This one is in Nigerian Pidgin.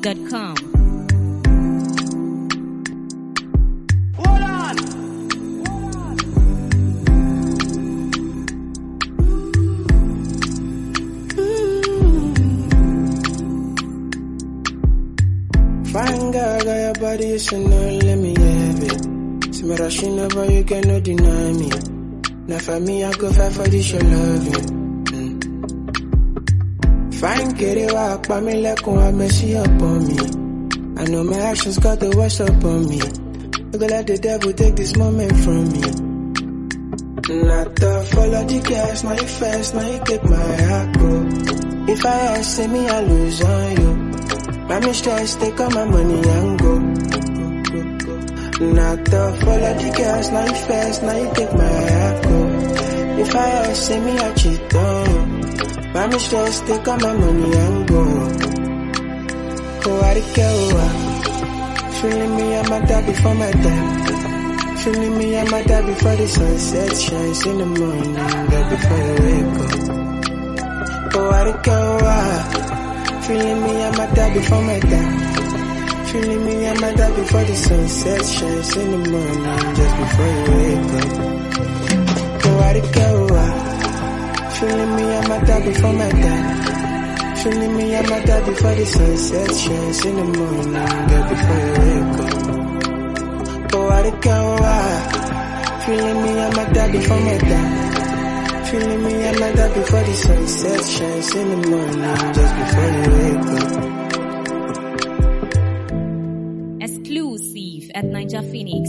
NigerPhoenix.com. Fine girl, got your body, you should know, let me have it. See me rushing over, you cannot deny me. Now for me, I go fight for this, your loving. Fine, get it up, I mean, like, I messy up on me. I know my actions got the worst up on me. I go let the devil take this moment from me. Not to follow the gas, now you fast, now you take my heart, bro. If I ask, say me, I lose on you. My mistress, take all my money and go. Not to follow the gas, now you fast, now you take my heart, bro. If I ask, say me, I cheat on you. My mistress, take all my money and go. Oh, I don't care. Feeling me, I'm a die before my time. Feeling me, I'm a die before the sunset shines in the morning, girl, before you wake up. Oh, I don't care. Feeling me, I'm a die before my time. Feeling me, I'm a die before the sunset shines in the morning, just before you wake up. Oh, I don't care. Feeling me, I'm a die before my time. Feeling me, I'm a die before the sunset shines in the morning, girl, before you wake up. Oh, I don't care why. Feeling me, I'm a die before my time. Feeling me, I'm a die before the sunset shines in the morning, just before you wake up. Exclusive at NigerPhoenix.